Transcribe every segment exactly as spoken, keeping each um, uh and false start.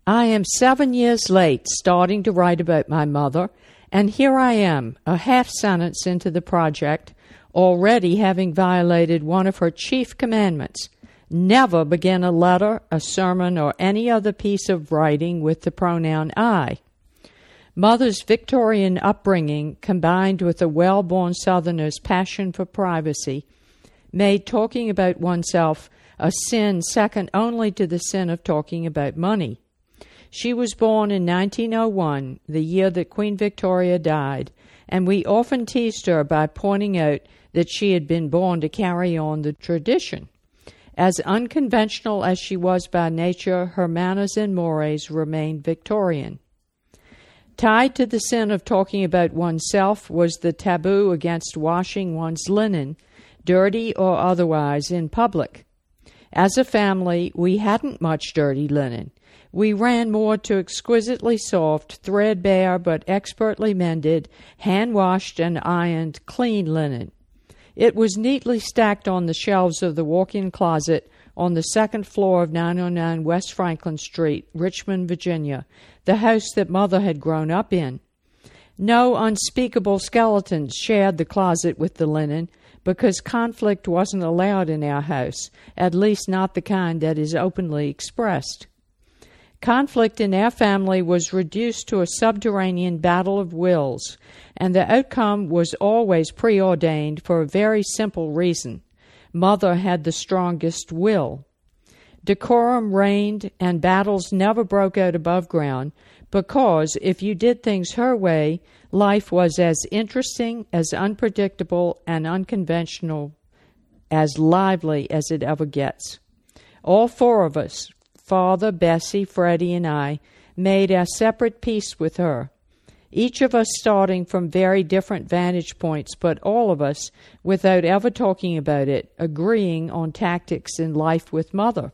I am seven years late starting to write about my mother, and here I am, a half sentence into the project, already having violated one of her chief commandments: never begin a letter, a sermon, or any other piece of writing with the pronoun I. Mother's Victorian upbringing, combined with a well-born Southerner's passion for privacy, made talking about oneself a sin second only to the sin of talking about money. She was born in nineteen oh one, the year that Queen Victoria died, and we often teased her by pointing out that she had been born to carry on the tradition. As unconventional as she was by nature, her manners and mores remained Victorian. Tied to the sin of talking about oneself was the taboo against washing one's linen, dirty or otherwise, in public. As a family, we hadn't much dirty linen. We ran more to exquisitely soft, threadbare but expertly mended, hand-washed and ironed, clean linen. It was neatly stacked on the shelves of the walk-in closet on the second floor of nine oh nine West Franklin Street, Richmond, Virginia, the house that Mother had grown up in. No unspeakable skeletons shared the closet with the linen, because conflict wasn't allowed in our house, at least not the kind that is openly expressed. Conflict in our family was reduced to a subterranean battle of wills, and the outcome was always preordained for a very simple reason. Mother had the strongest will. Decorum reigned, and battles never broke out above ground, because if you did things her way, life was as interesting, as unpredictable, and unconventional, as lively as it ever gets. All four of us, Father, Bessie, Freddie, and I, made our separate peace with her, each of us starting from very different vantage points, but all of us, without ever talking about it, agreeing on tactics in life with Mother.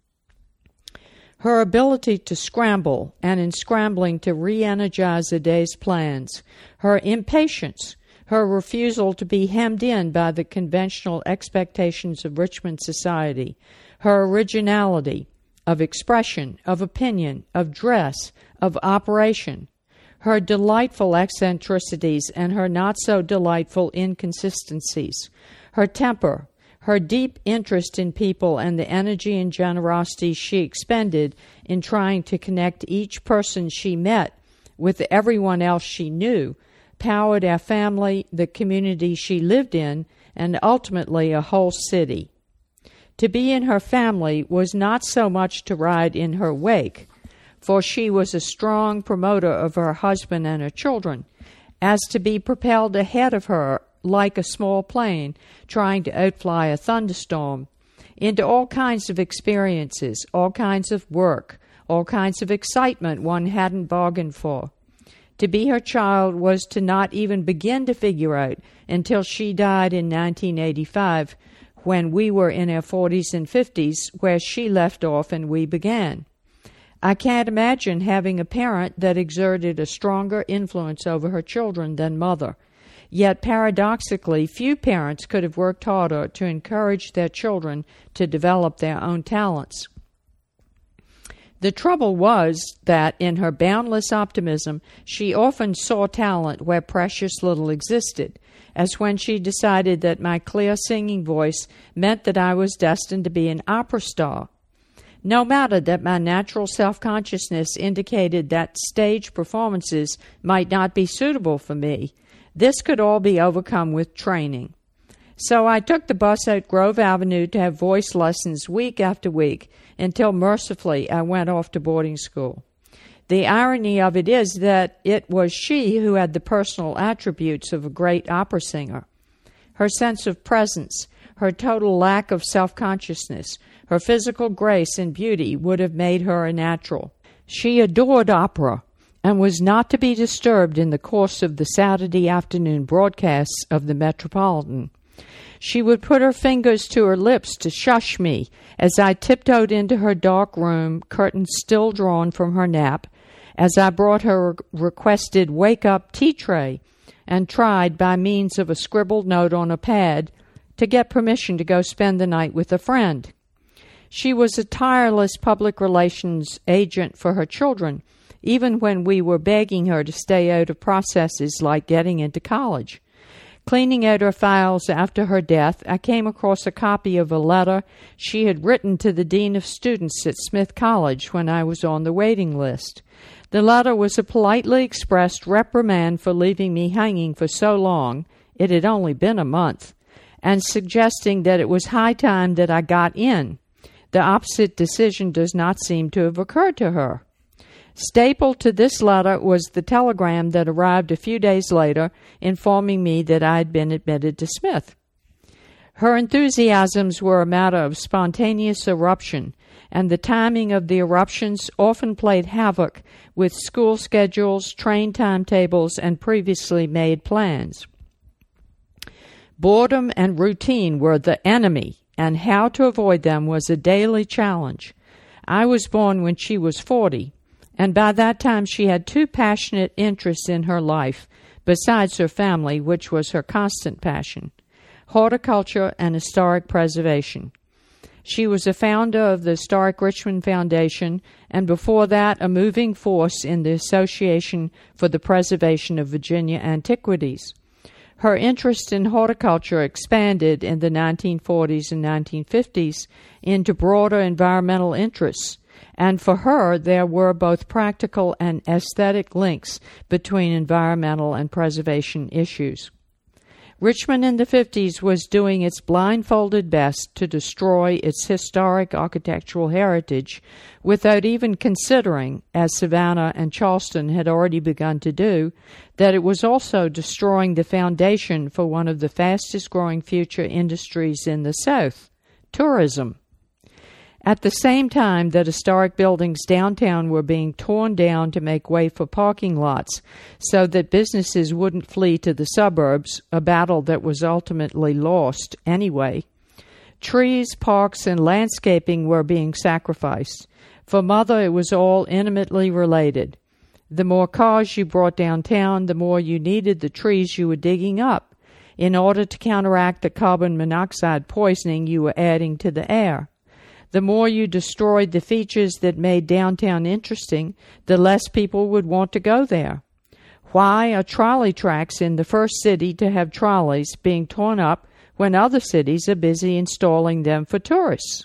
Her ability to scramble, and in scrambling to re-energize a day's plans, her impatience, her refusal to be hemmed in by the conventional expectations of Richmond society, her originality of expression, of opinion, of dress, of operation, her delightful eccentricities and her not-so-delightful inconsistencies, her temper, her deep interest in people, and the energy and generosity she expended in trying to connect each person she met with everyone else she knew, powered our family, the community she lived in, and ultimately a whole city. To be in her family was not so much to ride in her wake, for she was a strong promoter of her husband and her children, as to be propelled ahead of her like a small plane trying to outfly a thunderstorm, into all kinds of experiences, all kinds of work, all kinds of excitement one hadn't bargained for. To be her child was to not even begin to figure out until she died in nineteen eighty-five, when we were in our forties and fifties, where she left off and we began. I can't imagine having a parent that exerted a stronger influence over her children than Mother. Yet paradoxically, few parents could have worked harder to encourage their children to develop their own talents. The trouble was that, in her boundless optimism, she often saw talent where precious little existed, as when she decided that my clear singing voice meant that I was destined to be an opera star. No matter that my natural self-consciousness indicated that stage performances might not be suitable for me, this could all be overcome with training. So I took the bus out Grove Avenue to have voice lessons week after week until, mercifully, I went off to boarding school. The irony of it is that it was she who had the personal attributes of a great opera singer. Her sense of presence, her total lack of self-consciousness, her physical grace and beauty would have made her a natural. She adored opera and was not to be disturbed in the course of the Saturday afternoon broadcasts of the Metropolitan. She would put her fingers to her lips to shush me as I tiptoed into her dark room, curtains still drawn from her nap, as I brought her requested wake-up tea tray and tried, by means of a scribbled note on a pad, to get permission to go spend the night with a friend. She was a tireless public relations agent for her children, even when we were begging her to stay out of processes like getting into college. Cleaning out her files after her death, I came across a copy of a letter she had written to the dean of students at Smith College when I was on the waiting list. The letter was a politely expressed reprimand for leaving me hanging for so long — it had only been a month — and suggesting that it was high time that I got in. The opposite decision does not seem to have occurred to her. Stapled to this letter was the telegram that arrived a few days later informing me that I had been admitted to Smith. Her enthusiasms were a matter of spontaneous eruption, and the timing of the eruptions often played havoc with school schedules, train timetables, and previously made plans. Boredom and routine were the enemy, and how to avoid them was a daily challenge. I was born when she was forty, and by that time she had two passionate interests in her life, besides her family, which was her constant passion: horticulture and historic preservation. She was a founder of the Historic Richmond Foundation, and before that a moving force in the Association for the Preservation of Virginia Antiquities. Her interest in horticulture expanded in the nineteen forties and nineteen fifties into broader environmental interests, and for her there were both practical and aesthetic links between environmental and preservation issues. Richmond in the fifties was doing its blindfolded best to destroy its historic architectural heritage without even considering, as Savannah and Charleston had already begun to do, that it was also destroying the foundation for one of the fastest-growing future industries in the South: tourism. At the same time that historic buildings downtown were being torn down to make way for parking lots so that businesses wouldn't flee to the suburbs, a battle that was ultimately lost anyway, trees, parks, and landscaping were being sacrificed. For Mother, it was all intimately related. The more cars you brought downtown, the more you needed the trees you were digging up in order to counteract the carbon monoxide poisoning you were adding to the air. The more you destroyed the features that made downtown interesting, the less people would want to go there. Why are trolley tracks in the first city to have trolleys being torn up when other cities are busy installing them for tourists?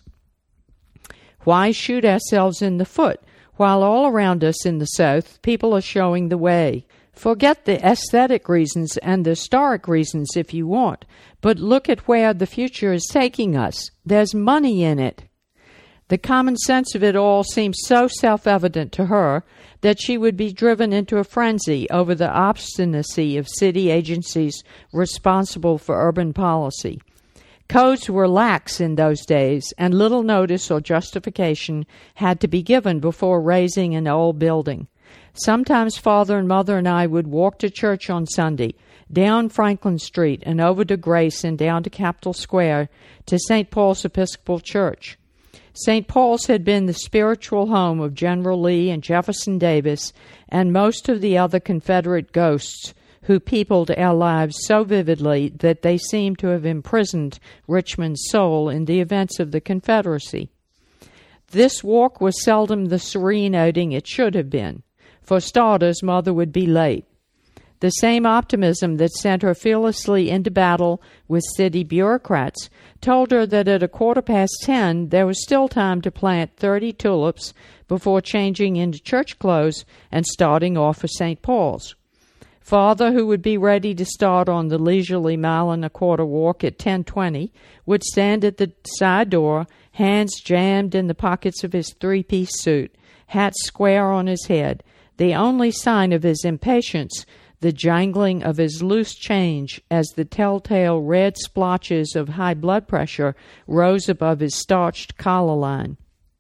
Why shoot ourselves in the foot while all around us in the South people are showing the way? Forget the aesthetic reasons and the historic reasons if you want, but look at where the future is taking us. There's money in it. The common sense of it all seemed so self-evident to her that she would be driven into a frenzy over the obstinacy of city agencies responsible for urban policy. Codes were lax in those days, and little notice or justification had to be given before raising an old building. Sometimes Father and Mother and I would walk to church on Sunday, down Franklin Street and over to Grace and down to Capitol Square to Saint Paul's Episcopal Church. Saint Paul's had been the spiritual home of General Lee and Jefferson Davis and most of the other Confederate ghosts who peopled our lives so vividly that they seemed to have imprisoned Richmond's soul in the events of the Confederacy. This walk was seldom the serene outing it should have been. For starters, Mother would be late. The same optimism that sent her fearlessly into battle with city bureaucrats told her that at a quarter past ten there was still time to plant thirty tulips before changing into church clothes and starting off for Saint Paul's. Father, who would be ready to start on the leisurely mile-and-a-quarter walk at ten twenty, would stand at the side door, hands jammed in the pockets of his three-piece suit, hat square on his head, the only sign of his impatience the jangling of his loose change as the telltale red splotches of high blood pressure rose above his starched collar line.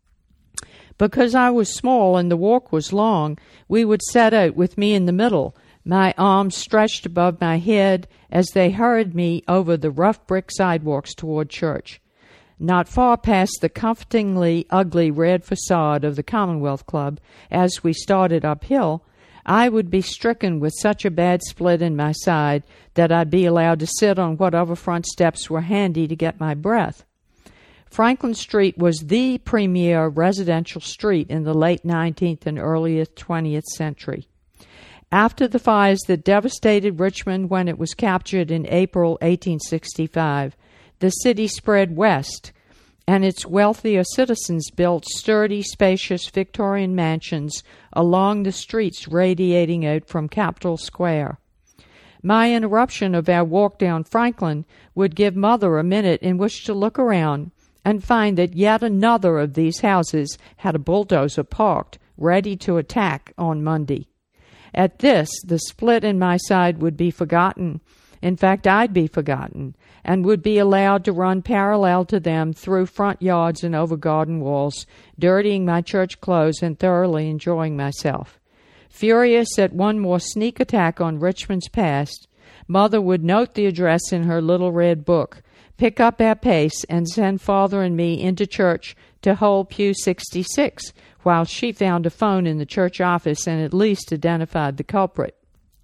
Because I was small and the walk was long, we would set out with me in the middle, my arms stretched above my head as they hurried me over the rough brick sidewalks toward church. Not far past the comfortingly ugly red facade of the Commonwealth Club, as we started uphill, I would be stricken with such a bad split in my side that I'd be allowed to sit on whatever front steps were handy to get my breath. Franklin Street was the premier residential street in the late nineteenth and early twentieth century. After the fires that devastated Richmond when it was captured in April eighteen sixty-five, the city spread west, and its wealthier citizens built sturdy, spacious Victorian mansions along the streets radiating out from Capitol Square. My interruption of our walk down Franklin would give Mother a minute in which to look around and find that yet another of these houses had a bulldozer parked, ready to attack on Monday. At this, the split in my side would be forgotten. In fact, I'd be forgotten, and would be allowed to run parallel to them through front yards and over garden walls, dirtying my church clothes and thoroughly enjoying myself. Furious at one more sneak attack on Richmond's past, Mother would note the address in her little red book, pick up our pace, and send Father and me into church to hold pew sixty-six, while she found a phone in the church office and at least identified the culprit.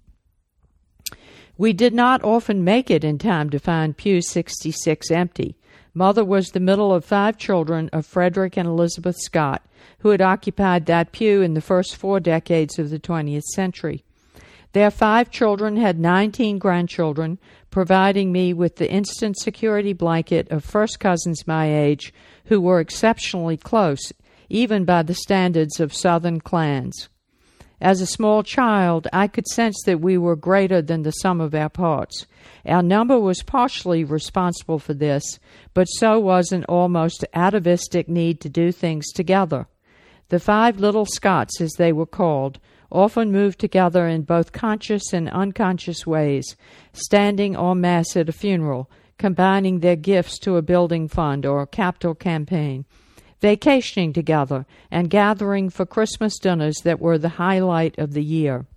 We did not often make it in time to find pew sixty-six empty. Mother was the middle of five children of Frederick and Elizabeth Scott, who had occupied that pew in the first four decades of the twentieth century. Their five children had nineteen grandchildren, providing me with the instant security blanket of first cousins my age who were exceptionally close, even by the standards of Southern clans. As a small child, I could sense that we were greater than the sum of our parts. Our number was partially responsible for this, but so was an almost atavistic need to do things together. The five little Scotts, as they were called, often moved together in both conscious and unconscious ways, standing en masse at a funeral, combining their gifts to a building fund or a capital campaign, vacationing together, and gathering for Christmas dinners that were the highlight of the year.